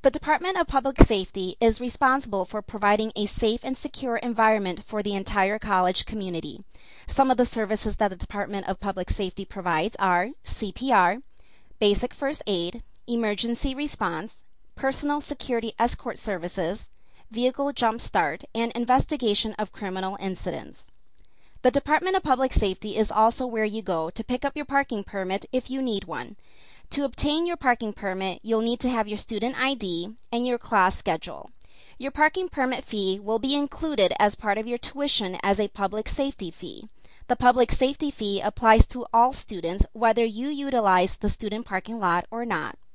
The Department of Public Safety is responsible for providing a safe and secure environment for the entire college community. Some of the services that the Department of Public Safety provides are CPR, basic first aid, emergency response, personal security escort services, vehicle jump start, and investigation of criminal incidents. The Department of Public Safety is also where you go to pick up your parking permit if you need one. To obtain your parking permit, you'll need to have your student ID and your class schedule. Your parking permit fee will be included as part of your tuition as a public safety fee. The public safety fee applies to all students whether you utilize the student parking lot or not.